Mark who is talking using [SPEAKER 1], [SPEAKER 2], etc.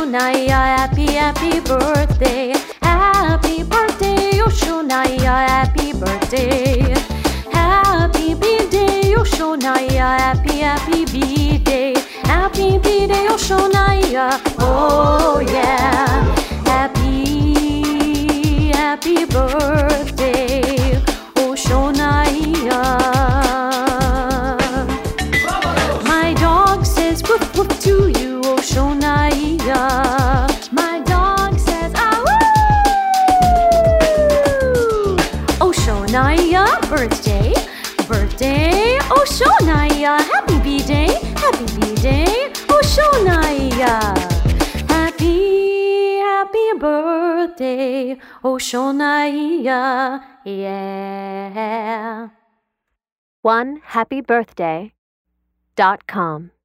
[SPEAKER 1] Oshonaya, happy birthday. Happy birthday, Oshonaya, happy birthday. Happy B-Day, Oshonaya, happy B-Day. Happy B-Day, Oshonaya, oh yeah. Happy birthday, Oshonaya. My dog says woof woof to you, Oshonaya. My dog says ah woo. Oshonaya, birthday, Oshonaya, happy B-Day, Oshonaya. Happy birthday, Oshonaya, yeah.
[SPEAKER 2] OneHappyBirthday.com